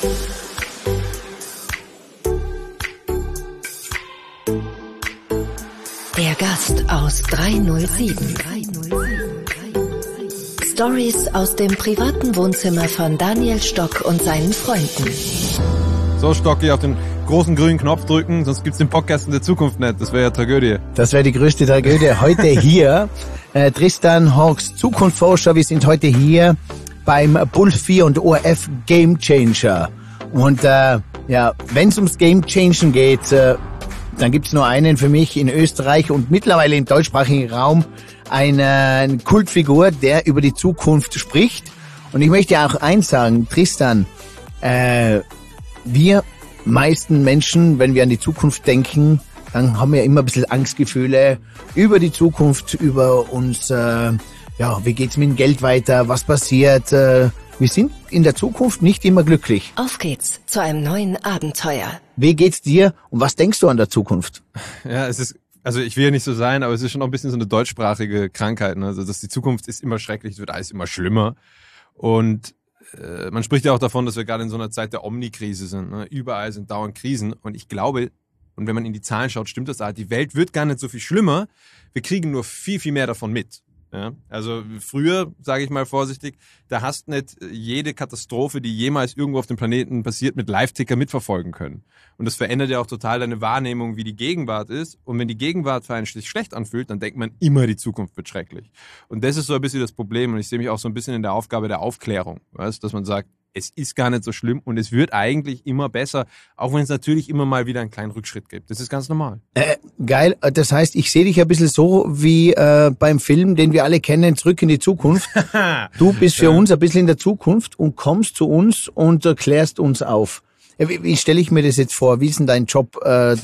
Der Gast aus 307. Stories aus dem privaten Wohnzimmer von Daniel Stock und seinen Freunden. So, Stocki, auf den großen grünen Knopf drücken, sonst gibt's den Podcast in der Zukunft nicht. Das wäre ja Tragödie. Das wäre die größte Tragödie. Heute hier, Tristan Hawks, Zukunftsforscher. Wir sind heute hier beim Puls 4 und ORF Game Changer. Und wenn es ums Game Changing geht, dann gibt's nur einen für mich in Österreich und mittlerweile im deutschsprachigen Raum, eine Kultfigur, der über die Zukunft spricht. Und ich möchte auch eins sagen, Tristan, wir meisten Menschen, wenn wir an die Zukunft denken, dann haben wir immer ein bisschen Angstgefühle über die Zukunft, über uns, wie geht's mit dem Geld weiter, was passiert. Wir sind in der Zukunft nicht immer glücklich. Auf geht's zu einem neuen Abenteuer. Wie geht's dir und was denkst du an der Zukunft? Ja, also ich will ja nicht so sein, aber es ist schon auch ein bisschen so eine deutschsprachige Krankheit. Ne? Also die Zukunft ist immer schrecklich, es wird alles immer schlimmer. Und man spricht ja auch davon, dass wir gerade in so einer Zeit der Omnikrise sind. Ne? Überall sind dauernd Krisen. Und ich glaube, und wenn man in die Zahlen schaut, stimmt das halt, die Welt wird gar nicht so viel schlimmer. Wir kriegen nur viel, viel mehr davon mit. Ja? Also früher, sage ich mal vorsichtig, da hast nicht jede Katastrophe, die jemals irgendwo auf dem Planeten passiert, mit Live-Ticker mitverfolgen können. Und das verändert ja auch total deine Wahrnehmung, wie die Gegenwart ist. Und wenn die Gegenwart für einen sich schlecht anfühlt, dann denkt man immer, die Zukunft wird schrecklich. Und das ist so ein bisschen das Problem. Und ich sehe mich auch so ein bisschen in der Aufgabe der Aufklärung, weißt? Dass man sagt, es ist gar nicht so schlimm und es wird eigentlich immer besser, auch wenn es natürlich immer mal wieder einen kleinen Rückschritt gibt. Das ist ganz normal. Geil, das heißt, ich sehe dich ein bisschen so wie beim Film, den wir alle kennen, Zurück in die Zukunft. Du bist für uns ein bisschen in der Zukunft und kommst zu uns und klärst uns auf. Wie stelle ich mir das jetzt vor? Wie ist denn dein Job?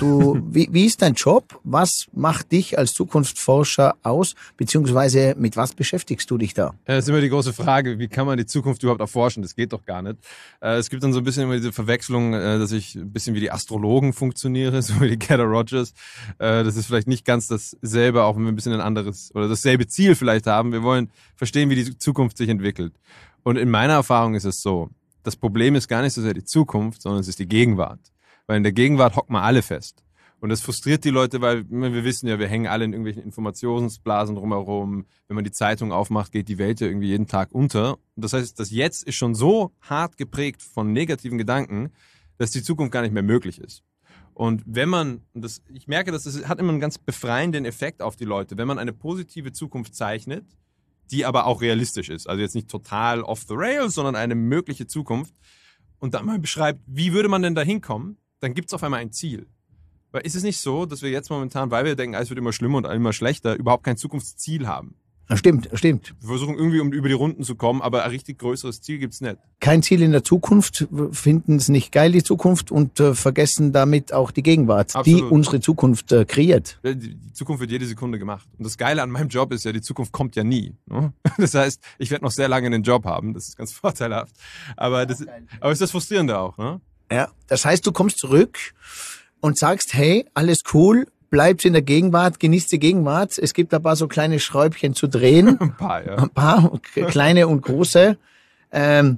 Wie ist dein Job? Was macht dich als Zukunftsforscher aus? Beziehungsweise mit was beschäftigst du dich da? Das ist immer die große Frage, wie kann man die Zukunft überhaupt erforschen? Das geht doch gar nicht. Es gibt dann so ein bisschen immer diese Verwechslung, dass ich ein bisschen wie die Astrologen funktioniere, so wie die Gerda Rogers. Das ist vielleicht nicht ganz dasselbe, auch wenn wir ein bisschen ein anderes oder dasselbe Ziel vielleicht haben. Wir wollen verstehen, wie die Zukunft sich entwickelt. Und in meiner Erfahrung ist es so, das Problem ist gar nicht so sehr die Zukunft, sondern es ist die Gegenwart. Weil in der Gegenwart hocken wir alle fest. Und das frustriert die Leute, weil wir wissen ja, wir hängen alle in irgendwelchen Informationsblasen drumherum. Wenn man die Zeitung aufmacht, geht die Welt ja irgendwie jeden Tag unter. Und das heißt, das Jetzt ist schon so hart geprägt von negativen Gedanken, dass die Zukunft gar nicht mehr möglich ist. Und ich merke, das hat immer einen ganz befreienden Effekt auf die Leute. Wenn man eine positive Zukunft zeichnet, die aber auch realistisch ist. Also jetzt nicht total off the rails, sondern eine mögliche Zukunft. Und dann mal beschreibt, wie würde man denn da hinkommen? Dann gibt es auf einmal ein Ziel. Weil ist es nicht so, dass wir jetzt momentan, weil wir denken, alles wird immer schlimmer und immer schlechter, überhaupt kein Zukunftsziel haben? Stimmt. Wir versuchen irgendwie über die Runden zu kommen, aber ein richtig größeres Ziel gibt's nicht. Kein Ziel in der Zukunft, finden es nicht geil, die Zukunft, und vergessen damit auch die Gegenwart, Absolut. Die unsere Zukunft kreiert. Die Zukunft wird jede Sekunde gemacht. Und das Geile an meinem Job ist ja, die Zukunft kommt ja nie. Ne? Das heißt, ich werde noch sehr lange einen Job haben, das ist ganz vorteilhaft. Aber ist das Frustrierende auch, ne? Ja, das heißt, du kommst zurück und sagst, hey, alles cool, bleibst in der Gegenwart, genießt die Gegenwart. Es gibt ein paar so kleine Schräubchen zu drehen. Ein paar, ja. Ein paar, kleine und große. Wenn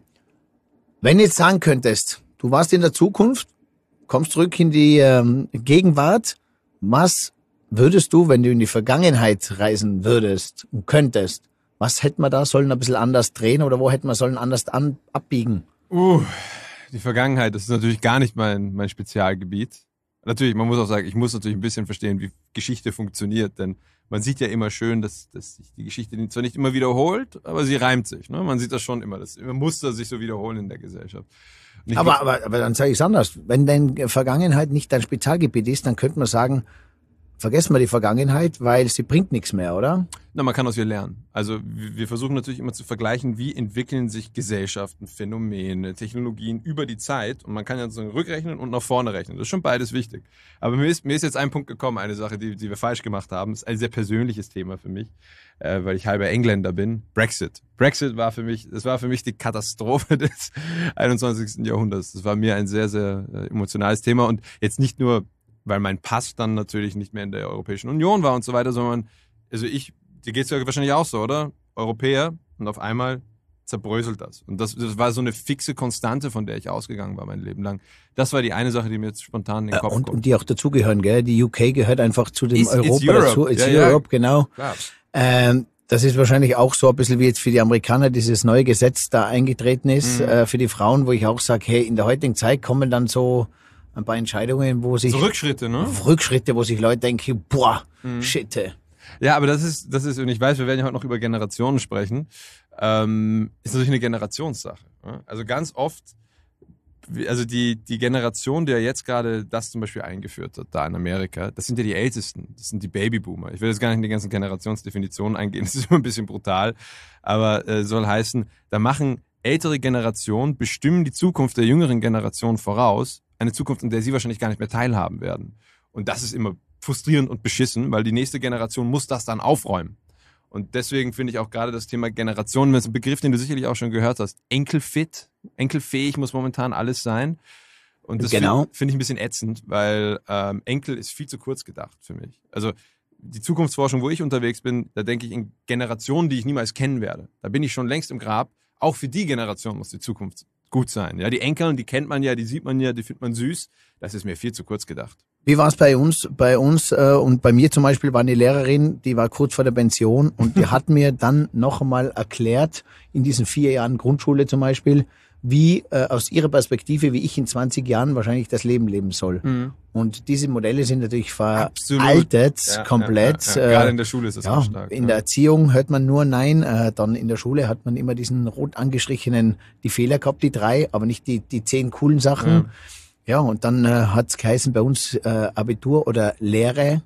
du jetzt sagen könntest, du warst in der Zukunft, kommst zurück in die Gegenwart, was würdest du, wenn du in die Vergangenheit reisen würdest und könntest, was hätten wir da sollen ein bisschen anders drehen oder wo hätten wir sollen anders abbiegen? Die Vergangenheit, das ist natürlich gar nicht mein Spezialgebiet. Natürlich, man muss auch sagen, ich muss natürlich ein bisschen verstehen, wie Geschichte funktioniert, denn man sieht ja immer schön, dass sich die Geschichte zwar nicht immer wiederholt, aber sie reimt sich. Ne? Man sieht das schon immer, dass immer Muster sich so wiederholen in der Gesellschaft. Aber dann sage ich es anders. Wenn deine Vergangenheit nicht dein Spezialgebiet ist, dann könnte man sagen, vergessen wir die Vergangenheit, weil sie bringt nichts mehr, oder? Na, man kann aus ihr lernen. Also wir versuchen natürlich immer zu vergleichen, wie entwickeln sich Gesellschaften, Phänomene, Technologien über die Zeit. Und man kann ja so rückrechnen und nach vorne rechnen. Das ist schon beides wichtig. Aber mir ist jetzt ein Punkt gekommen, eine Sache, die wir falsch gemacht haben. Das ist ein sehr persönliches Thema für mich, weil ich halber Engländer bin. Brexit. Brexit war für mich die Katastrophe des 21. Jahrhunderts. Das war mir ein sehr, sehr emotionales Thema. Und jetzt nicht nur, weil mein Pass dann natürlich nicht mehr in der Europäischen Union war und so weiter, sondern, dir geht's ja wahrscheinlich auch so, oder? Europäer und auf einmal zerbröselt das. Und das war so eine fixe Konstante, von der ich ausgegangen war mein Leben lang. Das war die eine Sache, die mir jetzt spontan in den Kopf kommt. Und die auch dazugehören, gell? Die UK gehört einfach zu dem Europa it's Europe. dazu. It's Ja, Europe, genau. Klar. Das ist wahrscheinlich auch so ein bisschen wie jetzt für die Amerikaner dieses neue Gesetz da eingetreten ist, für die Frauen, wo ich auch sage, hey, in der heutigen Zeit kommen dann so ein paar Entscheidungen, wo sich... So Rückschritte, ne? Rückschritte, wo sich Leute denken, boah, shit. Ja, aber das ist, und ich weiß, wir werden ja heute noch über Generationen sprechen, ist natürlich eine Generationssache. Ne? Also ganz oft, also die Generation, die ja jetzt gerade das zum Beispiel eingeführt hat, da in Amerika, das sind ja die Ältesten, das sind die Babyboomer. Ich will jetzt gar nicht in die ganzen Generationsdefinitionen eingehen, das ist immer ein bisschen brutal, aber soll heißen, da machen ältere Generationen, bestimmen die Zukunft der jüngeren Generation voraus, eine Zukunft, in der sie wahrscheinlich gar nicht mehr teilhaben werden. Und das ist immer frustrierend und beschissen, weil die nächste Generation muss das dann aufräumen. Und deswegen finde ich auch gerade das Thema Generationen, das ist ein Begriff, den du sicherlich auch schon gehört hast, enkelfähig muss momentan alles sein. Und das finde ich ein bisschen ätzend, weil Enkel ist viel zu kurz gedacht für mich. Also die Zukunftsforschung, wo ich unterwegs bin, da denke ich in Generationen, die ich niemals kennen werde. Da bin ich schon längst im Grab. Auch für die Generation muss die Zukunft gut sein. Ja, die Enkeln, die kennt man ja, die sieht man ja, die findet man süß. Das ist mir viel zu kurz gedacht. Wie war es bei uns und bei mir zum Beispiel war eine Lehrerin, die war kurz vor der Pension und die hat mir dann noch einmal erklärt, in diesen 4 Jahren Grundschule zum Beispiel, wie aus ihrer Perspektive, wie ich in 20 Jahren wahrscheinlich das Leben leben soll. Und diese Modelle sind natürlich veraltet, komplett. Ja. Gerade in der Schule ist das auch stark. In der Erziehung hört man nur Nein, dann in der Schule hat man immer diesen rot angestrichenen, die Fehler gehabt, die 3, aber nicht die 10 coolen Sachen. Ja, und dann hat's geheißen bei uns Abitur oder Lehre.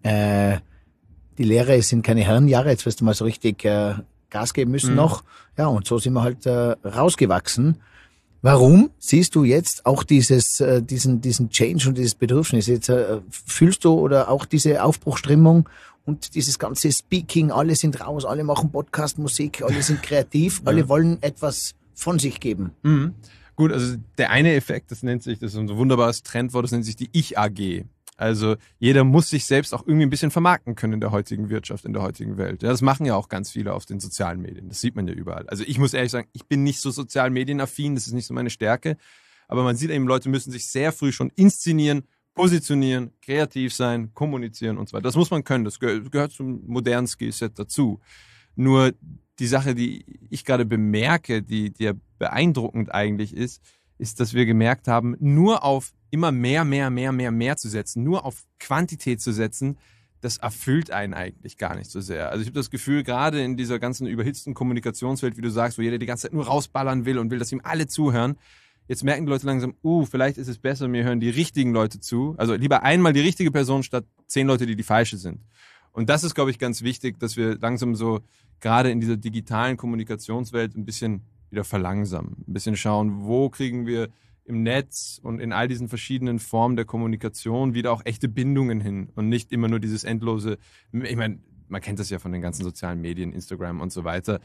Die Lehre sind keine Herrenjahre, jetzt wirst du mal so richtig Gas geben müssen noch. Ja, und so sind wir halt rausgewachsen. Warum siehst du jetzt auch diesen Change und dieses Bedürfnis? Jetzt fühlst du oder auch diese Aufbruchsstimmung und dieses ganze Speaking, alle sind raus, alle machen Podcast, Musik, alle sind kreativ, alle wollen etwas von sich geben. Gut, also der eine Effekt, das ist ein so wunderbares Trendwort, das nennt sich die Ich-AG. Also jeder muss sich selbst auch irgendwie ein bisschen vermarkten können in der heutigen Wirtschaft, in der heutigen Welt. Ja, das machen ja auch ganz viele auf den sozialen Medien. Das sieht man ja überall. Also ich muss ehrlich sagen, ich bin nicht so sozial medienaffin, das ist nicht so meine Stärke. Aber man sieht eben, Leute müssen sich sehr früh schon inszenieren, positionieren, kreativ sein, kommunizieren und so weiter. Das muss man können, das gehört zum modernen Skillset dazu. Nur die Sache, die ich gerade bemerke, die ja beeindruckend eigentlich ist, dass wir gemerkt haben, nur auf immer mehr zu setzen, nur auf Quantität zu setzen, das erfüllt einen eigentlich gar nicht so sehr. Also ich habe das Gefühl, gerade in dieser ganzen überhitzten Kommunikationswelt, wie du sagst, wo jeder die ganze Zeit nur rausballern will und will, dass ihm alle zuhören, jetzt merken die Leute langsam, vielleicht ist es besser, mir hören die richtigen Leute zu. Also lieber einmal die richtige Person statt 10 Leute, die falsche sind. Und das ist, glaube ich, ganz wichtig, dass wir langsam so gerade in dieser digitalen Kommunikationswelt ein bisschen wieder verlangsamen. Ein bisschen schauen, wo kriegen wir im Netz und in all diesen verschiedenen Formen der Kommunikation wieder auch echte Bindungen hin und nicht immer nur dieses endlose, ich meine, man kennt das ja von den ganzen sozialen Medien, Instagram und so weiter.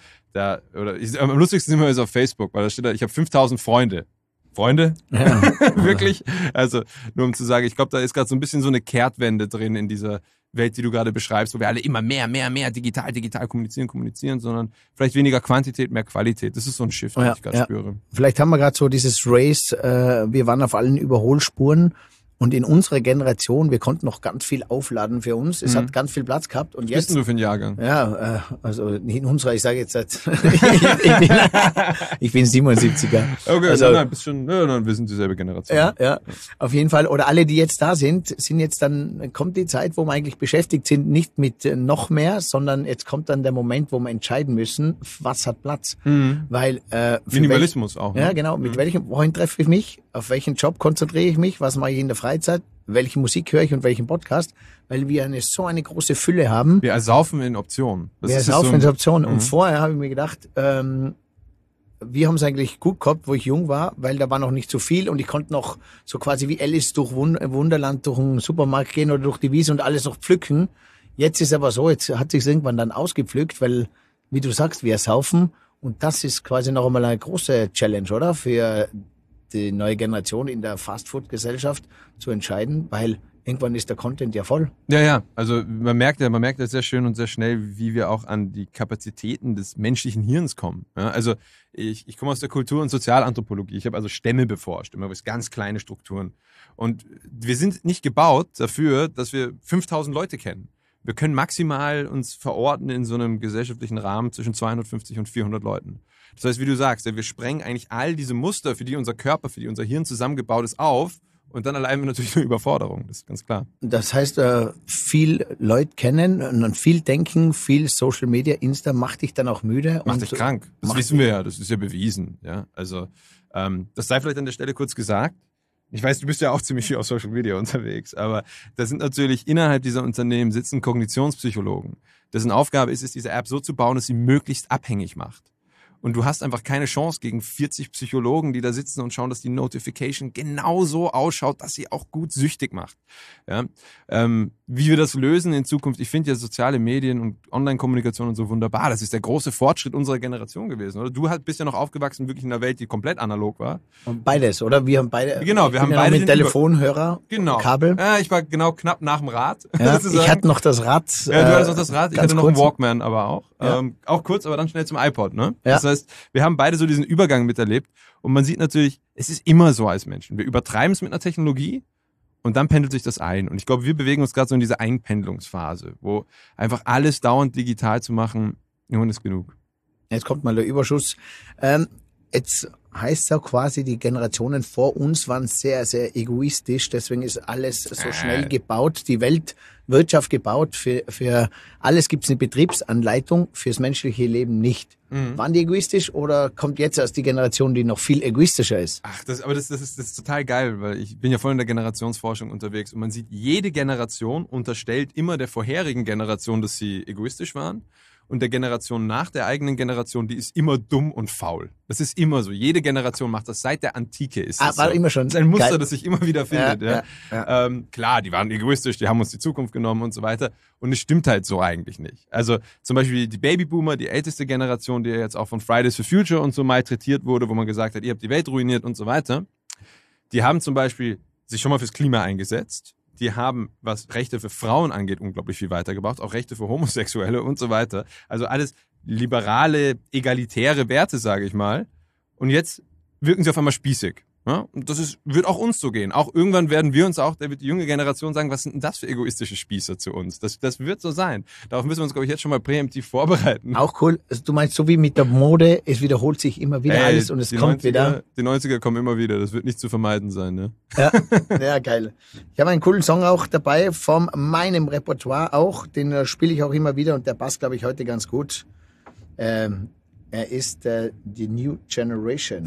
Am lustigsten immer ist auf Facebook, weil da steht da, ich habe 5000 Freunde. Freunde? Ja. Wirklich? Also nur um zu sagen, ich glaube, da ist gerade so ein bisschen so eine Kehrtwende drin in dieser Welt, die du gerade beschreibst, wo wir alle immer mehr digital kommunizieren, sondern vielleicht weniger Quantität, mehr Qualität. Das ist so ein Shift, den ich gerade spüre. Vielleicht haben wir gerade so dieses Race, wir waren auf allen Überholspuren und in unserer Generation, wir konnten noch ganz viel aufladen für uns. Es hat ganz viel Platz gehabt. Und was bist denn du für ein Jahrgang? Ja, also nicht in unserer, ich sage jetzt, ich bin 77er. Okay, also, nein, wir sind dieselbe Generation. Ja, auf jeden Fall. Oder alle, die jetzt da sind jetzt dann, kommt die Zeit, wo wir eigentlich beschäftigt sind, nicht mit noch mehr, sondern jetzt kommt dann der Moment, wo wir entscheiden müssen, was hat Platz. Weil Minimalismus auch. Ne? Ja, genau. Wohin treffe ich mich? Auf welchen Job konzentriere ich mich? Was mache ich in der Freizeit? Welche Musik höre ich und welchen Podcast? Weil wir so eine große Fülle haben. Wir ersaufen in Optionen. Und vorher habe ich mir gedacht, wir haben es eigentlich gut gehabt, wo ich jung war, weil da war noch nicht so viel und ich konnte noch so quasi wie Alice durch Wunderland durch einen Supermarkt gehen oder durch die Wiese und alles noch pflücken. Jetzt ist aber so, jetzt hat sich irgendwann dann ausgepflückt, weil, wie du sagst, wir saufen und das ist quasi noch einmal eine große Challenge, oder? Für die neue Generation in der Fastfood-Gesellschaft zu entscheiden, weil irgendwann ist der Content ja voll. Ja, also man merkt ja sehr schön und sehr schnell, wie wir auch an die Kapazitäten des menschlichen Hirns kommen. Ja, also ich komme aus der Kultur- und Sozialanthropologie. Ich habe also Stämme beforscht, immer bis ganz kleine Strukturen. Und wir sind nicht gebaut dafür, dass wir 5000 Leute kennen. Wir können maximal uns verorten in so einem gesellschaftlichen Rahmen zwischen 250 und 400 Leuten. Das heißt, wie du sagst, wir sprengen eigentlich all diese Muster, für die unser Körper, für die unser Hirn zusammengebaut ist, auf. Und dann allein natürlich eine Überforderung, das ist ganz klar. Das heißt, viel Leute kennen und viel denken, viel Social Media, Insta macht dich dann auch müde. Macht dich krank. Das wissen wir ja, das ist ja bewiesen. Ja? Also das sei vielleicht an der Stelle kurz gesagt. Ich weiß, du bist ja auch ziemlich viel auf Social Media unterwegs, aber da sind natürlich innerhalb dieser Unternehmen sitzen Kognitionspsychologen, dessen Aufgabe ist es, diese App so zu bauen, dass sie möglichst abhängig macht. Und du hast einfach keine Chance gegen 40 Psychologen, die da sitzen und schauen, dass die Notification genau so ausschaut, dass sie auch gut süchtig macht. Ja? Wie wir das lösen in Zukunft, ich finde ja soziale Medien und Online-Kommunikation und so wunderbar. Das ist der große Fortschritt unserer Generation gewesen, oder? Du bist ja noch aufgewachsen wirklich in einer Welt, die komplett analog war. Und beides, oder? Wir haben beide. Genau, wir haben beide mit Telefonhörer, Kabel. Ja, ich war genau knapp nach dem Rad. Ja, ich hatte noch das Rad. Ja, du hattest noch das Rad, ich hatte noch einen Walkman, aber auch. Ja. Auch kurz, aber dann schnell zum iPod, ne? Ja. Das heißt, wir haben beide so diesen Übergang miterlebt und man sieht natürlich, es ist immer so als Menschen. Wir übertreiben es mit einer Technologie und dann pendelt sich das ein. Und ich glaube, wir bewegen uns gerade so in dieser Einpendelungsphase, wo einfach alles dauernd digital zu machen, nun ist genug. Jetzt kommt mal der Überschuss. Jetzt heißt es auch quasi, die Generationen vor uns waren sehr, sehr egoistisch. Deswegen ist alles so schnell gebaut. Die Weltwirtschaft gebaut. Für alles gibt es eine Betriebsanleitung, fürs menschliche Leben nicht. Waren die egoistisch oder kommt jetzt erst die Generation, die noch viel egoistischer ist? Ach, das ist total geil, weil ich bin ja voll in der Generationsforschung unterwegs und man sieht, jede Generation unterstellt immer der vorherigen Generation, dass sie egoistisch waren. Und der Generation nach der eigenen Generation, die ist immer dumm und faul. Das ist immer so. Jede Generation macht das. Seit der Antike ist das war so. immer schon. Das ist ein Muster, Geil. das sich immer wieder findet. Ja. Klar, die waren egoistisch, die haben uns die Zukunft genommen und so weiter. Und es stimmt halt so eigentlich nicht. Also zum Beispiel die Babyboomer, die älteste Generation, die ja jetzt auch von Fridays for Future und so malträtiert wurde, wo man gesagt hat, ihr habt die Welt ruiniert und so weiter. Die haben zum Beispiel sich schon mal fürs Klima eingesetzt. Die haben, was Rechte für Frauen angeht, unglaublich viel weitergebracht, auch Rechte für Homosexuelle und so weiter. Also alles liberale, egalitäre Werte, sage ich mal. Und jetzt wirken sie auf einmal spießig. Ja? Und wird auch uns so gehen. Auch irgendwann werden wir uns auch, da wird die junge Generation sagen, was sind denn das für egoistische Spießer zu uns? Das wird so sein. Darauf müssen wir uns, glaube ich, jetzt schon mal präemptiv vorbereiten. Auch cool. Also du meinst, so wie mit der Mode, es wiederholt sich immer wieder alles und es kommt wieder. Die 90er kommen immer wieder. Das wird nicht zu vermeiden sein. Ne? Ja, geil. Ich habe einen coolen Song auch dabei von meinem Repertoire auch. Den spiele ich auch immer wieder und der passt, glaube ich, heute ganz gut. Er ist die New Generation.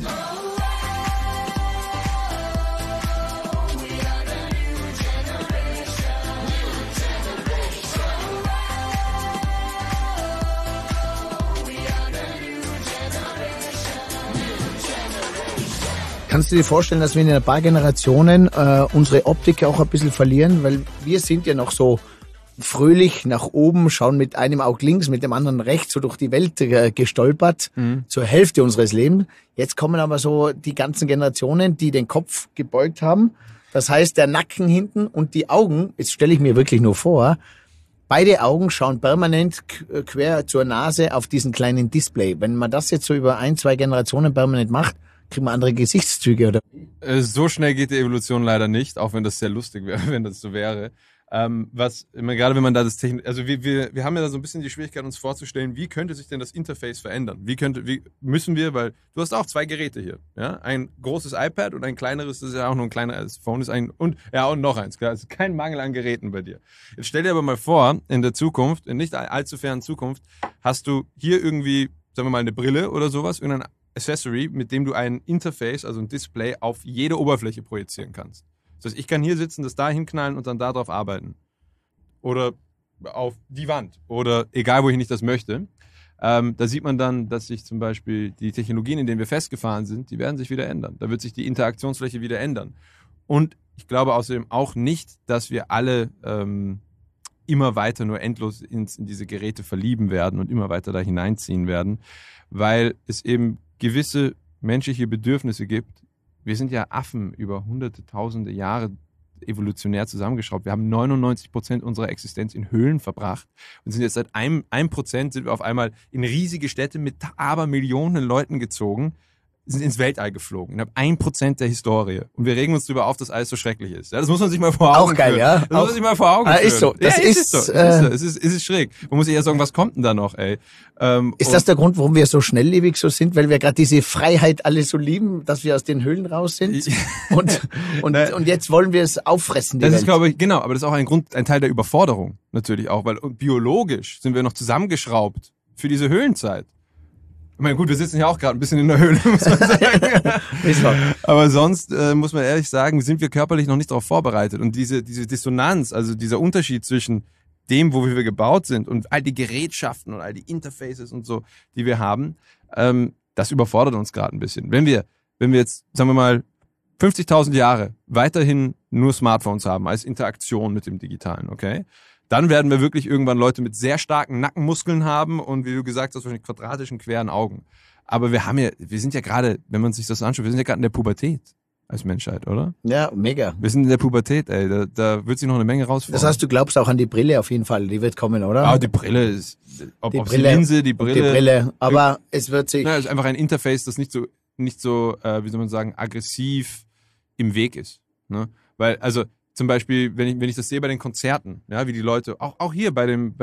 Kannst du dir vorstellen, dass wir in ein paar Generationen unsere Optik auch ein bisschen verlieren? Weil wir sind ja noch so fröhlich nach oben, schauen mit einem Auge links, mit dem anderen rechts so durch die Welt gestolpert, zur Hälfte unseres Lebens. Jetzt kommen aber so die ganzen Generationen, die den Kopf gebeugt haben. Das heißt, der Nacken hinten und die Augen, jetzt stelle ich mir wirklich nur vor, beide Augen schauen permanent quer zur Nase auf diesen kleinen Display. Wenn man das jetzt so über 1-2 Generationen permanent macht, kriegt man andere Gesichtszüge, oder? So schnell geht die Evolution leider nicht, auch wenn das sehr lustig wäre, wenn das so wäre. Gerade wenn man da also wir haben ja da so ein bisschen die Schwierigkeit, uns vorzustellen, wie könnte sich denn das Interface verändern? Wie müssen wir, weil du hast auch 2 Geräte hier, ja? Ein großes iPad und ein kleineres, das ist ja auch nur ein kleineres Phone, und noch eins, klar, also kein Mangel an Geräten bei dir. Jetzt stell dir aber mal vor, in der Zukunft, in nicht allzu fernen Zukunft, hast du hier irgendwie, sagen wir mal, eine Brille oder sowas, irgendein Accessory, mit dem du ein Interface, also ein Display, auf jede Oberfläche projizieren kannst. Das heißt, ich kann hier sitzen, das da hinknallen und dann darauf arbeiten. Oder auf die Wand. Oder egal, wohin ich das möchte. Da sieht man dann, dass sich zum Beispiel die Technologien, in denen wir festgefahren sind, die werden sich wieder ändern. Da wird sich die Interaktionsfläche wieder ändern. Und ich glaube außerdem auch nicht, dass wir alle immer weiter nur endlos in diese Geräte verlieben werden und immer weiter da hineinziehen werden, weil es eben gewisse menschliche Bedürfnisse gibt. Wir sind ja Affen über hunderte, tausende Jahre evolutionär zusammengeschraubt. Wir haben 99% unserer Existenz in Höhlen verbracht und sind jetzt seit 1% sind wir auf einmal in riesige Städte mit Abermillionen Leuten gezogen, sind ins Weltall geflogen. Und haben 1% der Historie. Und wir regen uns darüber auf, dass alles so schrecklich ist. Ja, das muss man sich mal vor Augen Auch geil, führen. ja. Das muss man sich mal vor Augen führen. Ist so. Das ja, ist so. Es ist schräg. Man muss sich eher sagen, was kommt denn da noch, ey? Ist das der Grund, warum wir so schnelllebig so sind? Weil wir gerade diese Freiheit alle so lieben, dass wir aus den Höhlen raus sind? Und jetzt wollen wir es auffressen, die Das Welt. ist, glaube ich, genau. Aber das ist auch ein Teil der Überforderung. Natürlich auch. Weil biologisch sind wir noch zusammengeschraubt für diese Höhlenzeit. Ich meine, gut, wir sitzen ja auch gerade ein bisschen in der Höhle, muss man sagen. Aber sonst muss man ehrlich sagen, sind wir körperlich noch nicht darauf vorbereitet. Und diese Dissonanz, also dieser Unterschied zwischen dem, wo wir gebaut sind und all die Gerätschaften und all die Interfaces und so, die wir haben, das überfordert uns gerade ein bisschen. Wenn wir jetzt, sagen wir mal, 50.000 Jahre weiterhin nur Smartphones haben als Interaktion mit dem Digitalen, okay? Dann werden wir wirklich irgendwann Leute mit sehr starken Nackenmuskeln haben und wie du gesagt hast, wahrscheinlich quadratischen, queren Augen. Aber wir sind ja gerade, wenn man sich das anschaut, wir sind ja gerade in der Pubertät als Menschheit, oder? Ja, mega. Wir sind in der Pubertät, ey. Da wird sich noch eine Menge rausfordern. Das heißt, du glaubst auch an die Brille auf jeden Fall, die wird kommen, oder? Ah, die Brille ist, ob die Linse, die Brille. Aber es wird sich... Es ist einfach ein Interface, das nicht so, wie soll man sagen, aggressiv im Weg ist. Ne? Weil, also, zum Beispiel, wenn ich das sehe bei den Konzerten, ja, wie die Leute, auch hier bei dem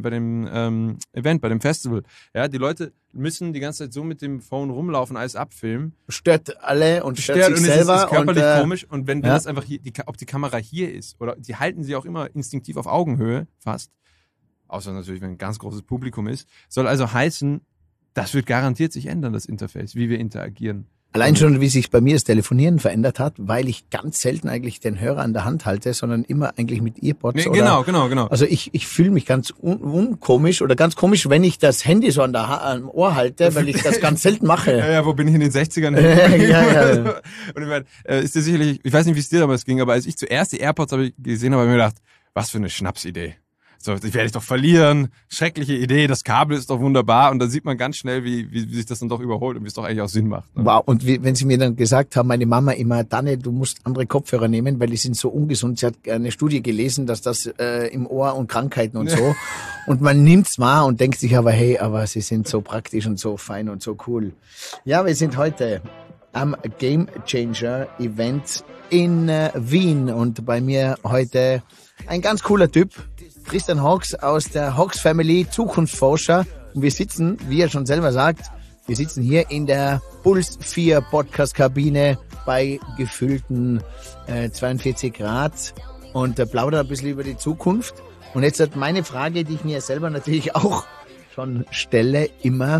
Event, bei dem Festival, ja, die Leute müssen die ganze Zeit so mit dem Phone rumlaufen, alles abfilmen. Stört alle und stört sich und selber. Es ist körperlich und, komisch. Und wenn das einfach hier, ob die Kamera hier ist, oder die halten sie auch immer instinktiv auf Augenhöhe, fast, außer natürlich, wenn ein ganz großes Publikum ist, soll also heißen, das wird garantiert sich ändern, das Interface, wie wir interagieren. Allein schon, wie sich bei mir das Telefonieren verändert hat, weil ich ganz selten eigentlich den Hörer an der Hand halte, sondern immer eigentlich mit Earpods. Nee, genau. Also ich fühle mich ganz unkomisch oder ganz komisch, wenn ich das Handy so am Ohr halte, weil ich das ganz selten mache. Ja, wo bin ich in den 60ern? Ja. Und ich meine, ist dir sicherlich, ich weiß nicht, wie es dir damals ging, aber als ich zuerst die AirPods gesehen habe, habe ich mir gedacht, was für eine Schnapsidee. So, ich werde doch verlieren. Schreckliche Idee. Das Kabel ist doch wunderbar. Und da sieht man ganz schnell, wie sich das dann doch überholt und wie es doch eigentlich auch Sinn macht. Ne? Wow. Und wenn sie mir dann gesagt haben, meine Mama immer, Danne, du musst andere Kopfhörer nehmen, weil die sind so ungesund. Sie hat eine Studie gelesen, dass das im Ohr und Krankheiten und so. Und man nimmt's wahr und denkt sich aber, hey, aber sie sind so praktisch und so fein und so cool. Ja, wir sind heute am Game Changer Event in Wien und bei mir heute ein ganz cooler Typ. Tristan Hawks aus der Hawks Family, Zukunftsforscher. Und wir sitzen, wie er schon selber sagt, wir sitzen hier in der Puls 4 Podcast-Kabine bei gefühlten 42 Grad und plaudern ein bisschen über die Zukunft. Und jetzt hat meine Frage, die ich mir selber natürlich auch schon stelle, immer,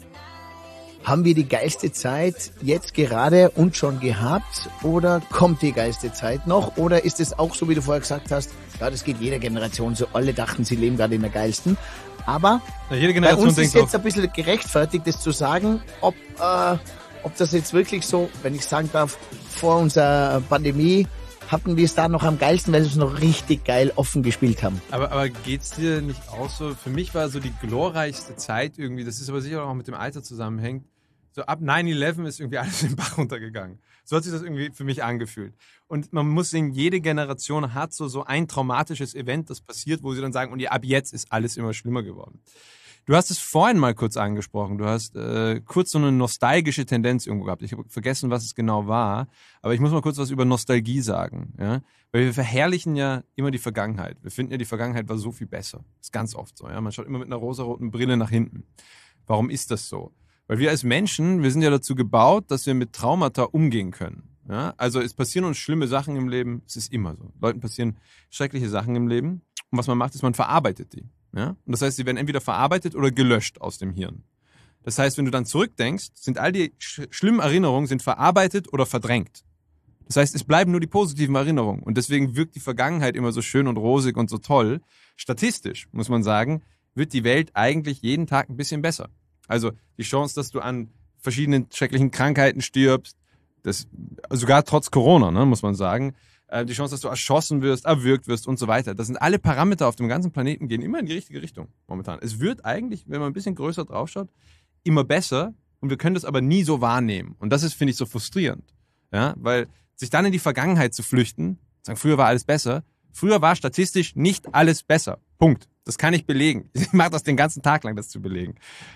haben wir die geilste Zeit jetzt gerade und schon gehabt oder kommt die geilste Zeit noch? Oder ist es auch so, wie du vorher gesagt hast, ja, das geht jeder Generation so, alle dachten, sie leben gerade in der geilsten. Aber jede Generation bei uns denkt ist jetzt ein bisschen gerechtfertigt, das zu sagen, ob das jetzt wirklich so, wenn ich sagen darf, vor unserer Pandemie hatten wir es da noch am geilsten, weil wir es noch richtig geil offen gespielt haben. Aber geht's dir nicht auch so? Für mich war so die glorreichste Zeit irgendwie, das ist aber sicher auch mit dem Alter zusammenhängt, so ab 9/11 ist irgendwie alles in den Bach runtergegangen. So hat sich das irgendwie für mich angefühlt. Und man muss sehen, jede Generation hat so ein traumatisches Event, das passiert, wo sie dann sagen, und ab jetzt ist alles immer schlimmer geworden. Du hast es vorhin mal kurz angesprochen. Du hast kurz so eine nostalgische Tendenz irgendwo gehabt. Ich habe vergessen, was es genau war. Aber ich muss mal kurz was über Nostalgie sagen. Ja? Weil wir verherrlichen ja immer die Vergangenheit. Wir finden ja, die Vergangenheit war so viel besser. Das ist ganz oft so. Ja? Man schaut immer mit einer rosaroten Brille nach hinten. Warum ist das so? Weil wir als Menschen, wir sind ja dazu gebaut, dass wir mit Traumata umgehen können. Ja? Also es passieren uns schlimme Sachen im Leben. Es ist immer so. Leuten passieren schreckliche Sachen im Leben. Und was man macht, ist, man verarbeitet die. Ja? Und das heißt, sie werden entweder verarbeitet oder gelöscht aus dem Hirn. Das heißt, wenn du dann zurückdenkst, sind all die schlimmen Erinnerungen sind verarbeitet oder verdrängt. Das heißt, es bleiben nur die positiven Erinnerungen. Und deswegen wirkt die Vergangenheit immer so schön und rosig und so toll. Statistisch, muss man sagen, wird die Welt eigentlich jeden Tag ein bisschen besser. Also die Chance, dass du an verschiedenen schrecklichen Krankheiten stirbst, das, sogar trotz Corona, ne, muss man sagen, die Chance, dass du erschossen wirst, erwürgt wirst und so weiter. Das sind alle Parameter auf dem ganzen Planeten, gehen immer in die richtige Richtung momentan. Es wird eigentlich, wenn man ein bisschen größer draufschaut, immer besser und wir können das aber nie so wahrnehmen. Und das ist, finde ich, so frustrierend. Ja, weil sich dann in die Vergangenheit zu flüchten, Sagen, früher war alles besser. Früher war statistisch nicht alles besser. Punkt. Das kann ich belegen. Ich mache das den ganzen Tag lang, das zu belegen.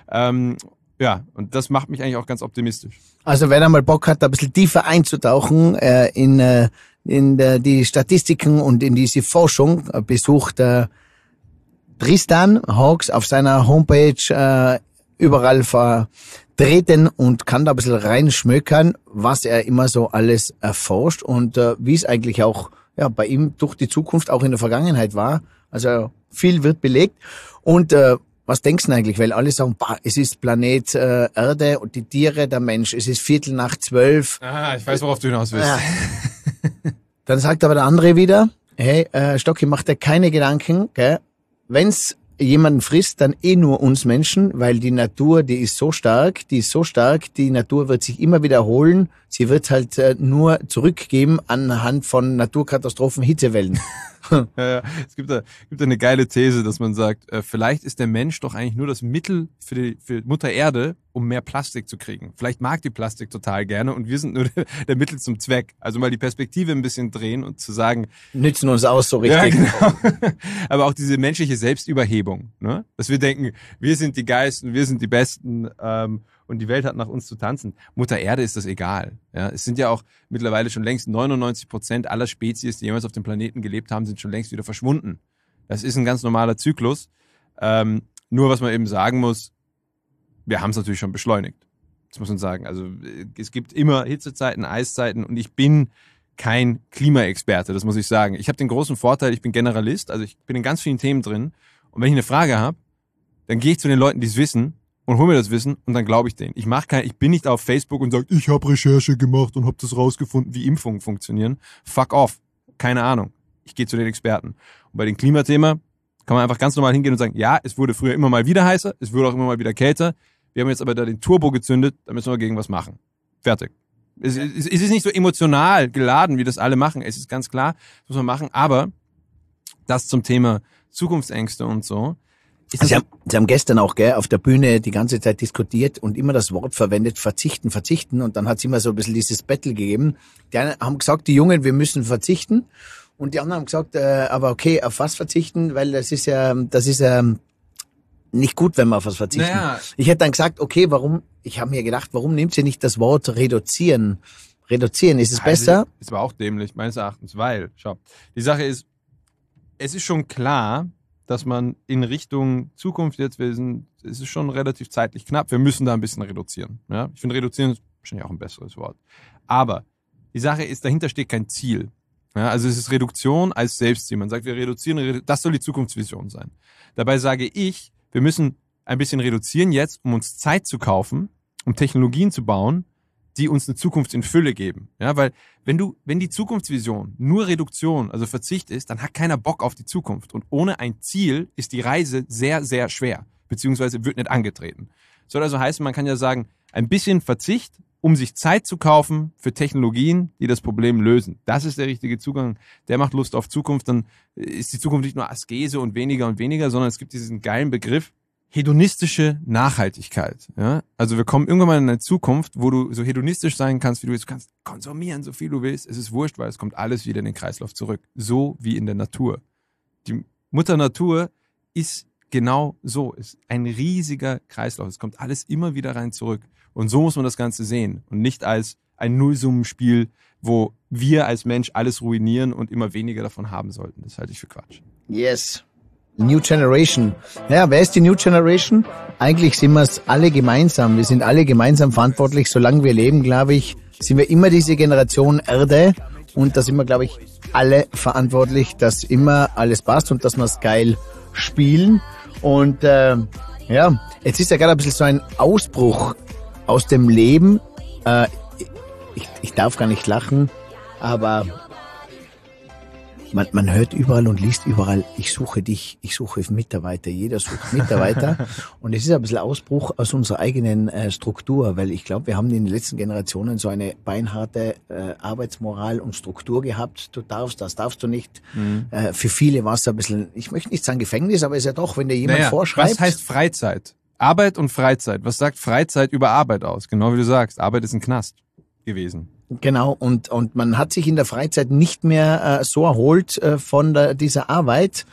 Ja, und das macht mich eigentlich auch ganz optimistisch. Also wer da mal Bock hat, da ein bisschen tiefer einzutauchen in die Statistiken und in diese Forschung, besucht Tristan Hawks auf seiner Homepage überall vertreten und kann da ein bisschen reinschmökern, was er immer so alles erforscht und wie es eigentlich auch bei ihm durch die Zukunft auch in der Vergangenheit war. Also viel wird belegt. Und was denkst du eigentlich? Weil alle sagen, es ist Planet Erde und die Tiere, der Mensch. Es ist 11:45. Ich weiß, worauf du hinaus willst. Ja. Dann sagt aber der andere wieder, hey, Stocki, mach dir keine Gedanken, gell? Wenn's jemanden frisst, dann nur uns Menschen, weil die Natur, die ist so stark, die Natur wird sich immer wiederholen, sie wird halt nur zurückgeben anhand von Naturkatastrophen, Hitzewellen. Ja, es gibt da eine geile These, dass man sagt, vielleicht ist der Mensch doch eigentlich nur das Mittel für Mutter Erde, um mehr Plastik zu kriegen. Vielleicht mag die Plastik total gerne und wir sind nur der Mittel zum Zweck. Also mal die Perspektive ein bisschen drehen und zu sagen... Nützen uns aus so richtig. Ja, genau. Aber auch diese menschliche Selbstüberhebung, ne? Dass wir denken, wir sind die Geisten, wir sind die Besten und die Welt hat nach uns zu tanzen. Mutter Erde ist das egal. Ja? Es sind ja auch mittlerweile schon längst 99% aller Spezies, die jemals auf dem Planeten gelebt haben, sind schon längst wieder verschwunden. Das ist ein ganz normaler Zyklus. Nur was man eben sagen muss, wir haben es natürlich schon beschleunigt. Das muss man sagen. Also es gibt immer Hitzezeiten, Eiszeiten und ich bin kein Klimaexperte, das muss ich sagen. Ich habe den großen Vorteil, ich bin Generalist, also ich bin in ganz vielen Themen drin und wenn ich eine Frage habe, dann gehe ich zu den Leuten, die es wissen und hol mir das Wissen und dann glaube ich denen. Ich bin nicht auf Facebook und sage, ich habe Recherche gemacht und habe das rausgefunden, wie Impfungen funktionieren. Fuck off. Keine Ahnung. Ich gehe zu den Experten. Und bei dem Klimathema kann man einfach ganz normal hingehen und sagen, ja, es wurde früher immer mal wieder heißer, es wurde auch immer mal wieder kälter. Wir haben jetzt aber da den Turbo gezündet, da müssen wir gegen was machen. Fertig. Es ist nicht so emotional geladen, wie das alle machen. Es ist ganz klar, das muss man machen. Aber das zum Thema Zukunftsängste und so. Sie haben gestern auch auf der Bühne die ganze Zeit diskutiert und immer das Wort verwendet, verzichten. Und dann hat es immer so ein bisschen dieses Battle gegeben. Die einen haben gesagt, die Jungen, wir müssen verzichten. Und die anderen haben gesagt, aber okay, auf was verzichten? Weil das ist ja nicht gut, wenn wir auf was verzichten. Naja. Ich hätte dann gesagt, okay, ich habe mir gedacht, warum nehmt ihr nicht das Wort reduzieren? Reduzieren, ist es besser? Ist aber auch dämlich, meines Erachtens, weil, schau, die Sache ist, es ist schon klar, dass man in Richtung Zukunft es ist schon relativ zeitlich knapp, wir müssen da ein bisschen reduzieren. Ja? Ich finde, reduzieren ist wahrscheinlich auch ein besseres Wort. Aber die Sache ist, dahinter steht kein Ziel. Ja? Also es ist Reduktion als Selbstziel. Man sagt, wir reduzieren, das soll die Zukunftsvision sein. Dabei sage ich, wir müssen ein bisschen reduzieren jetzt, um uns Zeit zu kaufen, um Technologien zu bauen, die uns eine Zukunft in Fülle geben. Ja, weil wenn die Zukunftsvision nur Reduktion, also Verzicht ist, dann hat keiner Bock auf die Zukunft. Und ohne ein Ziel ist die Reise sehr, sehr schwer, beziehungsweise wird nicht angetreten. Soll also heißen, man kann ja sagen, ein bisschen Verzicht, um sich Zeit zu kaufen für Technologien, die das Problem lösen. Das ist der richtige Zugang. Der macht Lust auf Zukunft. Dann ist die Zukunft nicht nur Askese und weniger, sondern es gibt diesen geilen Begriff, hedonistische Nachhaltigkeit. Ja? Also wir kommen irgendwann mal in eine Zukunft, wo du so hedonistisch sein kannst, wie du willst. Du kannst konsumieren, so viel du willst. Es ist wurscht, weil es kommt alles wieder in den Kreislauf zurück. So wie in der Natur. Die Mutter Natur ist genau so. Ist ein riesiger Kreislauf. Es kommt alles immer wieder rein zurück. Und so muss man das Ganze sehen. Und nicht als ein Nullsummenspiel, wo wir als Mensch alles ruinieren und immer weniger davon haben sollten. Das halte ich für Quatsch. Yes. New Generation. Ja, wer ist die New Generation? Eigentlich sind wir es alle gemeinsam. Wir sind alle gemeinsam verantwortlich. Solange wir leben, glaube ich, sind wir immer diese Generation Erde. Und da sind wir, glaube ich, alle verantwortlich, dass immer alles passt und dass wir es geil spielen. Und jetzt ist ja gerade ein bisschen so ein Ausbruch aus dem Leben. Ich darf gar nicht lachen, aber man hört überall und liest überall, ich suche dich, ich suche Mitarbeiter, jeder sucht Mitarbeiter. Und es ist ein bisschen Ausbruch aus unserer eigenen Struktur, weil ich glaube, wir haben in den letzten Generationen so eine beinharte Arbeitsmoral und Struktur gehabt. Du darfst, das darfst du nicht. Für viele war es ein bisschen, ich möchte nicht sagen Gefängnis, aber es ist ja doch, wenn dir jemand vorschreibt. Was heißt Freizeit? Arbeit und Freizeit. Was sagt Freizeit über Arbeit aus? Genau wie du sagst, Arbeit ist ein Knast. gewesen. Genau, und man hat sich in der Freizeit nicht mehr so erholt von dieser Arbeit.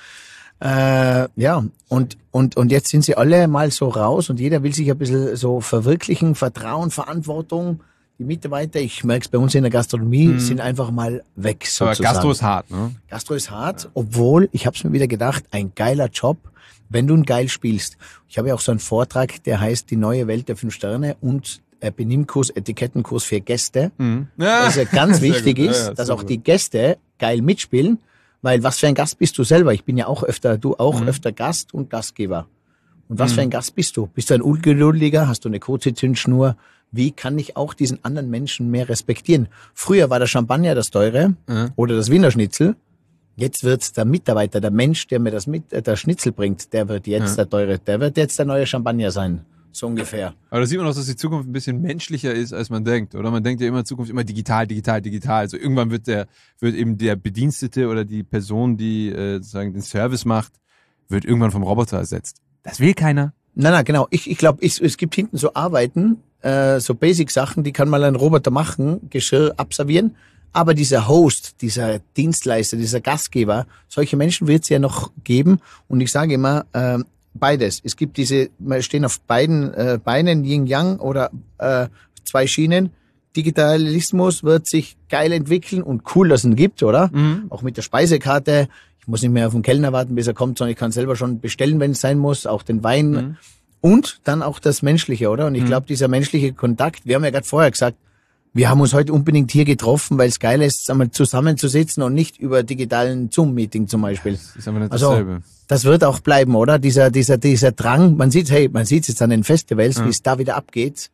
Und jetzt sind sie alle mal so raus und jeder will sich ein bisschen so verwirklichen, Vertrauen, Verantwortung. Die Mitarbeiter, ich merke es bei uns in der Gastronomie, sind einfach mal weg sozusagen. Aber Gastro ist hart, ne? Gastro ist hart, obwohl, ich habe es mir wieder gedacht, ein geiler Job, wenn du ihn geil spielst. Ich habe ja auch so einen Vortrag, der heißt Die neue Welt der 5 Sterne und Benimmkurs, Etikettenkurs für Gäste. Ja. Was ja ganz wichtig gut. ist, Ja, dass sehr auch gut. die Gäste geil mitspielen, weil was für ein Gast bist du selber? Ich bin ja auch öfter, du auch öfter Gast und Gastgeber. Und was für ein Gast bist du? Bist du ein Ungeduldiger? Hast du eine kurze Zündschnur? Wie kann ich auch diesen anderen Menschen mehr respektieren? Früher war der Champagner das teure oder das Wiener Schnitzel. Jetzt wird der Mitarbeiter, der Mensch, der mir der Schnitzel bringt, der wird jetzt der teure, der wird jetzt der neue Champagner sein. So ungefähr. Aber da sieht man auch, dass die Zukunft ein bisschen menschlicher ist, als man denkt, oder? Man denkt ja immer, Zukunft immer digital. Also irgendwann wird eben der Bedienstete oder die Person, die sozusagen den Service macht, wird irgendwann vom Roboter ersetzt. Das will keiner. Nein, genau. Ich glaube, es gibt hinten so Arbeiten, so Basic-Sachen, die kann mal ein Roboter machen, Geschirr abservieren. Aber dieser Host, dieser Dienstleister, dieser Gastgeber, solche Menschen wird es ja noch geben. Und ich sage immer, beides. Es gibt wir stehen auf beiden Beinen, Yin-Yang oder 2 Schienen. Digitalismus wird sich geil entwickeln und cool, dass es ihn gibt, oder? Auch mit der Speisekarte. Ich muss nicht mehr auf den Kellner warten, bis er kommt, sondern ich kann selber schon bestellen, wenn es sein muss, auch den Wein. Und dann auch das Menschliche, oder? Und ich glaube, dieser menschliche Kontakt, wir haben ja gerade vorher gesagt, wir haben uns heute unbedingt hier getroffen, weil es geil ist, einmal zusammenzusitzen und nicht über digitalen Zoom-Meeting zum Beispiel. Das ist aber nicht Also, dasselbe. das wird auch bleiben, oder? Dieser Drang, man sieht jetzt an den Festivals, wie es da wieder abgeht.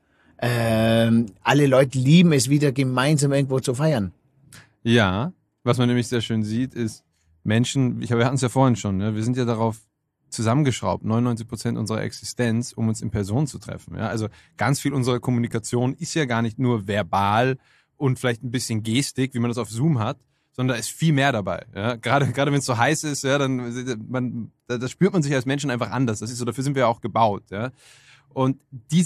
Alle Leute lieben es wieder gemeinsam irgendwo zu feiern. Ja, was man nämlich sehr schön sieht, ist Menschen, wir hatten es ja vorhin schon, ne? Wir sind ja darauf zusammengeschraubt, 99% unserer Existenz, um uns in Person zu treffen. Ja? Also ganz viel unserer Kommunikation ist ja gar nicht nur verbal und vielleicht ein bisschen Gestik, wie man das auf Zoom hat, sondern da ist viel mehr dabei. Ja? Gerade wenn es so heiß ist, ja, das spürt man sich als Menschen einfach anders. Das ist so, dafür sind wir ja auch gebaut. Ja? Und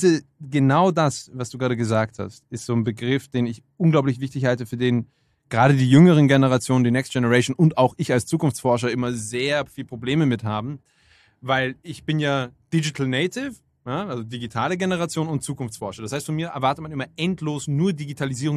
genau das, was du gerade gesagt hast, ist so ein Begriff, den ich unglaublich wichtig halte, für den gerade die jüngeren Generationen, die Next Generation und auch ich als Zukunftsforscher immer sehr viel Probleme mit haben, weil ich bin ja Digital Native, ja, also digitale Generation und Zukunftsforscher. Das heißt, von mir erwartet man immer endlos nur Digitalisierung.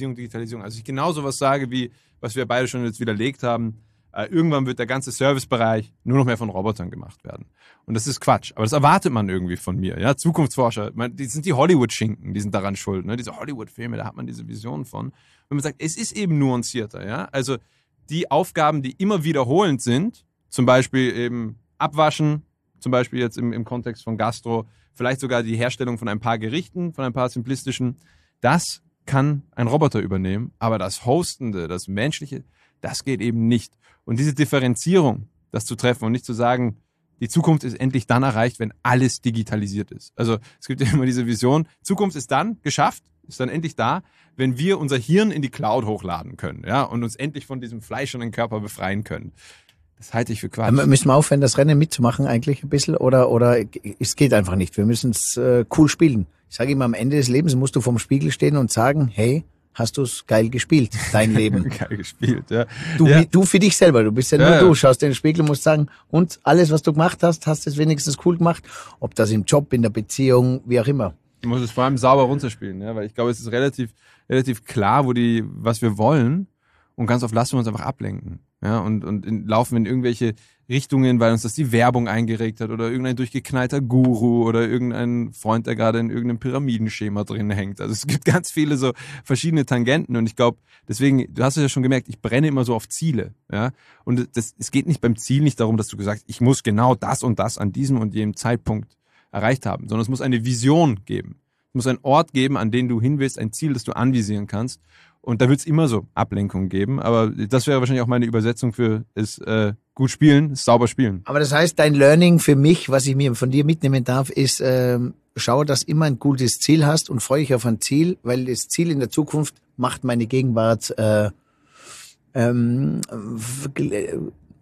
Also ich genau sowas sage, wie was wir beide schon jetzt widerlegt haben, irgendwann wird der ganze Servicebereich nur noch mehr von Robotern gemacht werden. Und das ist Quatsch. Aber das erwartet man irgendwie von mir. Ja? Zukunftsforscher, die sind die Hollywood-Schinken, die sind daran schuld. Ne? Diese Hollywood-Filme, da hat man diese Vision von. Wenn man sagt, es ist eben nuancierter. Ja? Also die Aufgaben, die immer wiederholend sind, zum Beispiel eben Abwaschen, zum Beispiel jetzt im Kontext von Gastro, vielleicht sogar die Herstellung von ein paar Gerichten, von ein paar simplistischen, das kann ein Roboter übernehmen. Aber das Hostende, das Menschliche, das geht eben nicht. Und diese Differenzierung, das zu treffen und nicht zu sagen, die Zukunft ist endlich dann erreicht, wenn alles digitalisiert ist. Also es gibt ja immer diese Vision, Zukunft ist dann geschafft, ist dann endlich da, wenn wir unser Hirn in die Cloud hochladen können, ja, und uns endlich von diesem fleischernen Körper befreien können. Das halte ich für Quatsch. Müssen wir aufhören, das Rennen mitzumachen eigentlich ein bisschen? Oder es geht einfach nicht. Wir müssen es cool spielen. Ich sage immer, am Ende des Lebens musst du vorm Spiegel stehen und sagen, hey, hast du es geil gespielt, dein Leben. Geil gespielt, ja. Du für dich selber, du bist ja nur du, schaust in den Spiegel und musst sagen, und alles, was du gemacht hast, hast du es wenigstens cool gemacht. Ob das im Job, in der Beziehung, wie auch immer. Du musst es vor allem sauber runterspielen, ja, weil ich glaube, es ist relativ klar, was wir wollen, und ganz oft lassen wir uns einfach ablenken, ja, und laufen in irgendwelche Richtungen, weil uns das die Werbung eingeregt hat oder irgendein durchgeknallter Guru oder irgendein Freund, der gerade in irgendeinem Pyramidenschema drin hängt. Also es gibt ganz viele so verschiedene Tangenten und ich glaube, deswegen, du hast es ja schon gemerkt, ich brenne immer so auf Ziele, ja, und es geht nicht beim Ziel nicht darum, dass du gesagt hast, ich muss genau das und das an diesem und jenem Zeitpunkt erreicht haben, sondern es muss eine Vision geben. Es muss einen Ort geben, an den du hin willst, ein Ziel, das du anvisieren kannst. Und da wird es immer so Ablenkungen geben. Aber das wäre wahrscheinlich auch meine Übersetzung für gut spielen, sauber spielen. Aber das heißt, dein Learning für mich, was ich mir von dir mitnehmen darf, ist, schau, dass immer ein gutes Ziel hast und freue dich auf ein Ziel, weil das Ziel in der Zukunft macht meine Gegenwart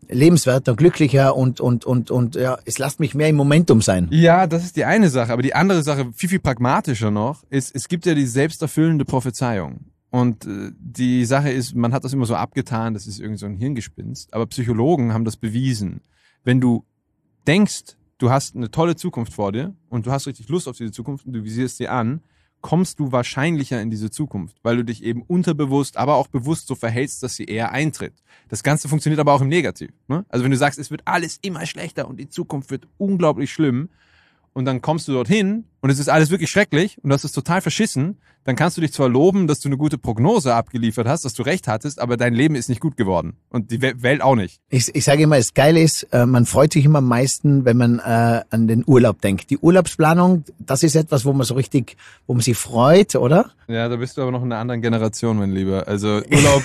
lebenswerter, glücklicher und ja, es lässt mich mehr im Momentum sein. Ja, das ist die eine Sache. Aber die andere Sache, viel pragmatischer noch, ist, es gibt ja die selbsterfüllende Prophezeiung. Und die Sache ist, man hat das immer so abgetan, das ist irgendwie so ein Hirngespinst. Aber Psychologen haben das bewiesen. Wenn du denkst, du hast eine tolle Zukunft vor dir und du hast richtig Lust auf diese Zukunft und du visierst sie an, kommst du wahrscheinlicher in diese Zukunft, weil du dich eben unterbewusst, aber auch bewusst so verhältst, dass sie eher eintritt. Das Ganze funktioniert aber auch im Negativ. Ne? Also wenn du sagst, es wird alles immer schlechter und die Zukunft wird unglaublich schlimm und dann kommst du dorthin und es ist alles wirklich schrecklich und du hast es total verschissen, dann kannst du dich zwar loben, dass du eine gute Prognose abgeliefert hast, dass du recht hattest, aber dein Leben ist nicht gut geworden und die Welt auch nicht. Ich sage immer, das Geile ist, man freut sich immer am meisten, wenn man an den Urlaub denkt. Die Urlaubsplanung, das ist etwas, wo man so richtig, wo man sich freut, oder? Ja, da bist du aber noch in einer anderen Generation, mein Lieber. Also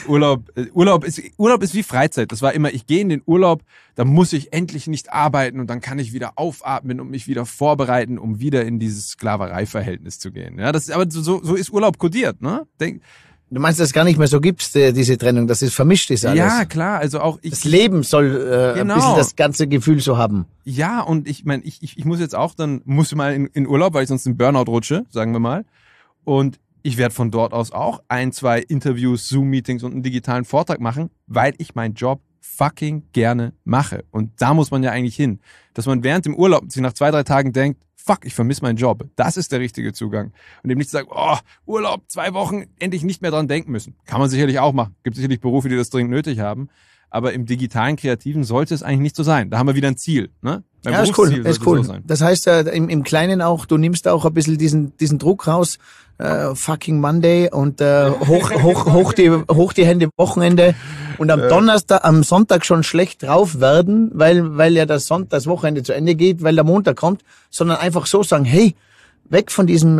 Urlaub ist wie Freizeit. Das war immer, ich gehe in den Urlaub, da muss ich endlich nicht arbeiten und dann kann ich wieder aufatmen und mich wieder vorbereiten, um wieder in dieses Sklavereiverhältnis zu gehen. Ja, das ist, aber so ist Urlaub kodiert, ne? Du meinst, dass es gar nicht mehr so gibt, diese Trennung, dass es vermischt ist alles? Ja, klar, also auch das Leben soll ein bisschen das ganze Gefühl so haben. Ja, und ich meine, ich muss jetzt auch muss mal in Urlaub, weil ich sonst in Burnout rutsche, sagen wir mal. Und ich werde von dort aus auch 1, 2 Interviews, Zoom-Meetings und einen digitalen Vortrag machen, weil ich meinen Job fucking gerne mache. Und da muss man ja eigentlich hin. Dass man während dem Urlaub sich nach 2, 3 Tagen denkt, fuck, ich vermisse meinen Job. Das ist der richtige Zugang. Und eben nicht zu sagen, oh, Urlaub, 2 Wochen, endlich nicht mehr dran denken müssen. Kann man sicherlich auch machen. Gibt sicherlich Berufe, die das dringend nötig haben. Aber im digitalen Kreativen sollte es eigentlich nicht so sein. Da haben wir wieder ein Ziel. Ne? Beim ja, ist cool. Ist cool. So sein. Das heißt, im Kleinen auch, du nimmst auch ein bisschen diesen Druck raus. Fucking Monday und hoch die Hände Wochenende und am Sonntag schon schlecht drauf werden, weil ja das Wochenende zu Ende geht, weil der Montag kommt, sondern einfach so sagen, hey, weg von diesem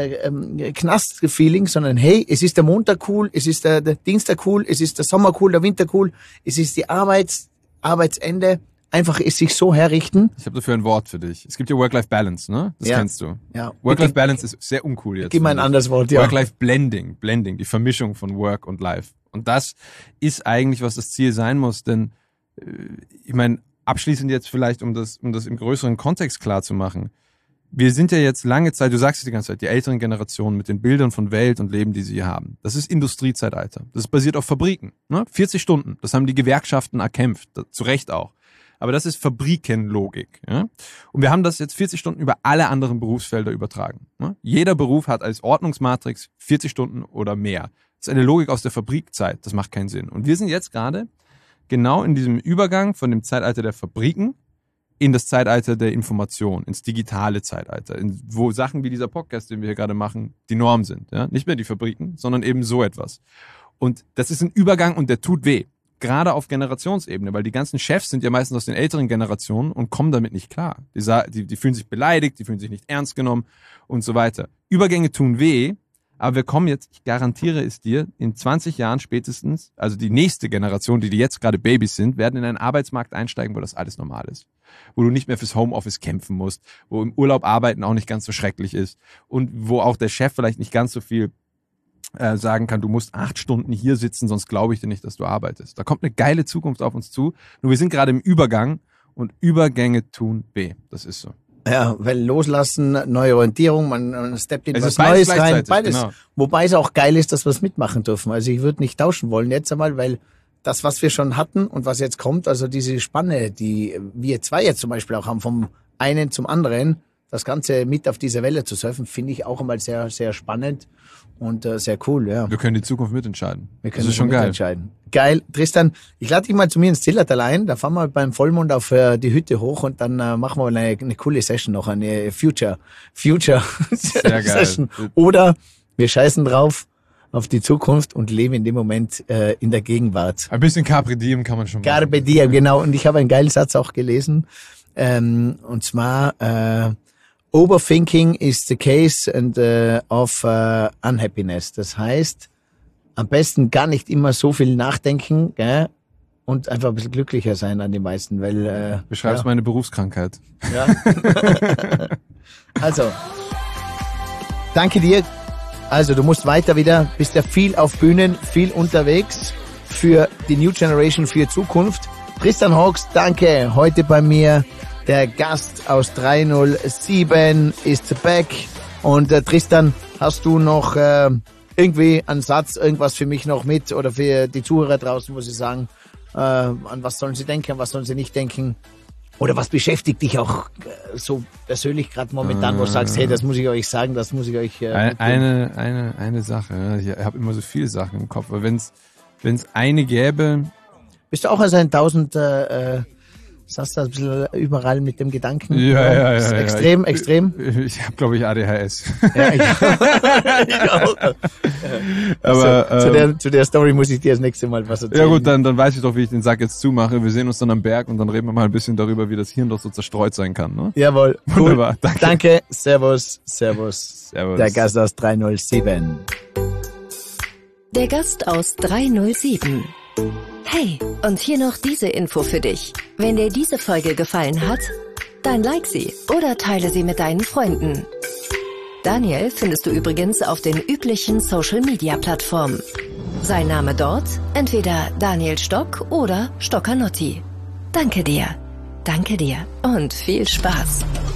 Knast-Feeling, sondern hey, es ist der Montag cool, es ist der Dienstag cool, es ist der Sommer cool, der Winter cool, es ist die Arbeitsende. Einfach es sich so herrichten. Ich habe dafür ein Wort für dich. Es gibt ja Work-Life-Balance, ne? Das kennst du. Ja. Work-Life-Balance ist sehr uncool jetzt. Gib mal ein anderes Wort, ja. Work-Life-Blending, die Vermischung von Work und Life. Und das ist eigentlich, was das Ziel sein muss, denn ich meine, abschließend jetzt vielleicht, um das im größeren Kontext klar zu machen. Wir sind ja jetzt lange Zeit, du sagst es die ganze Zeit, die älteren Generationen mit den Bildern von Welt und Leben, die sie hier haben. Das ist Industriezeitalter. Das ist basiert auf Fabriken. Ne? 40 Stunden, das haben die Gewerkschaften erkämpft, zu Recht auch. Aber das ist Fabrikenlogik. Ja? Und wir haben das jetzt 40 Stunden über alle anderen Berufsfelder übertragen. Ne? Jeder Beruf hat als Ordnungsmatrix 40 Stunden oder mehr. Das ist eine Logik aus der Fabrikzeit. Das macht keinen Sinn. Und wir sind jetzt gerade genau in diesem Übergang von dem Zeitalter der Fabriken in das Zeitalter der Information, ins digitale Zeitalter, wo Sachen wie dieser Podcast, den wir hier gerade machen, die Norm sind. Ja? Nicht mehr die Fabriken, sondern eben so etwas. Und das ist ein Übergang und der tut weh. Gerade auf Generationsebene, weil die ganzen Chefs sind ja meistens aus den älteren Generationen und kommen damit nicht klar. Die fühlen sich beleidigt, die fühlen sich nicht ernst genommen und so weiter. Übergänge tun weh, aber wir kommen jetzt, ich garantiere es dir, in 20 Jahren spätestens, also die nächste Generation, die jetzt gerade Babys sind, werden in einen Arbeitsmarkt einsteigen, wo das alles normal ist. Wo du nicht mehr fürs Homeoffice kämpfen musst, wo im Urlaub arbeiten auch nicht ganz so schrecklich ist und wo auch der Chef vielleicht nicht ganz so viel sagen kann, du musst 8 Stunden hier sitzen, sonst glaube ich dir nicht, dass du arbeitest. Da kommt eine geile Zukunft auf uns zu. Nur wir sind gerade im Übergang und Übergänge tun weh. Das ist so. Ja, weil loslassen, neue Orientierung, man steppt in was Neues rein. Beides. Genau. Wobei es auch geil ist, dass wir es mitmachen dürfen. Also ich würde nicht tauschen wollen jetzt einmal, weil das, was wir schon hatten und was jetzt kommt, also diese Spanne, die wir 2 jetzt zum Beispiel auch haben, vom einen zum anderen, das Ganze mit auf dieser Welle zu surfen, finde ich auch einmal sehr, sehr spannend und sehr cool, ja. Wir können die Zukunft mitentscheiden. Wir können das ist schon geil. Geil. Tristan, ich lade dich mal zu mir ins Zillertal ein, da fahren wir beim Vollmond auf die Hütte hoch und dann machen wir eine coole Session noch, eine Future Session. Oder wir scheißen drauf auf die Zukunft und leben in dem Moment in der Gegenwart. Ein bisschen Carpe Diem kann man schon machen. Carpe Diem, genau. Und ich habe einen geilen Satz auch gelesen, und zwar Overthinking is the case of unhappiness. Das heißt, am besten gar nicht immer so viel nachdenken, gell? Und einfach ein bisschen glücklicher sein an den meisten, weil beschreibst meine Berufskrankheit. Ja. Also, danke dir. Also, du musst weiter wieder, bist ja viel auf Bühnen, viel unterwegs für die New Generation, für Zukunft. Tristan Hawks, danke. Heute bei mir der Gast aus 307 ist back. Und Tristan, hast du noch irgendwie einen Satz, irgendwas für mich noch mit oder für die Zuhörer draußen, wo sie sagen, an was sollen sie denken, was sollen sie nicht denken? Oder was beschäftigt dich auch so persönlich gerade momentan, wo du sagst, hey, das muss ich euch sagen, das muss ich euch... Eine Sache, ich habe immer so viele Sachen im Kopf, aber wenn es eine gäbe... Bist du auch also ein 1000... sagst du ein bisschen überall mit dem Gedanken? Ja. Extrem. Ich habe, glaube ich, ADHS. Ja, ich auch. Aber zu der Story muss ich dir das nächste Mal was erzählen. ja gut, dann weiß ich doch, wie ich den Sack jetzt zumache. Wir sehen uns dann am Berg und dann reden wir mal ein bisschen darüber, wie das Hirn doch so zerstreut sein kann. Ne? Jawohl. Wunderbar. Cool. Danke. Servus. Servus. Der Gast aus 307. Der Gast aus 307. Hey, und hier noch diese Info für dich. Wenn dir diese Folge gefallen hat, dann like sie oder teile sie mit deinen Freunden. Daniel findest du übrigens auf den üblichen Social-Media-Plattformen. Sein Name dort, entweder Daniel Stock oder Stoccanotti. Danke dir und viel Spaß.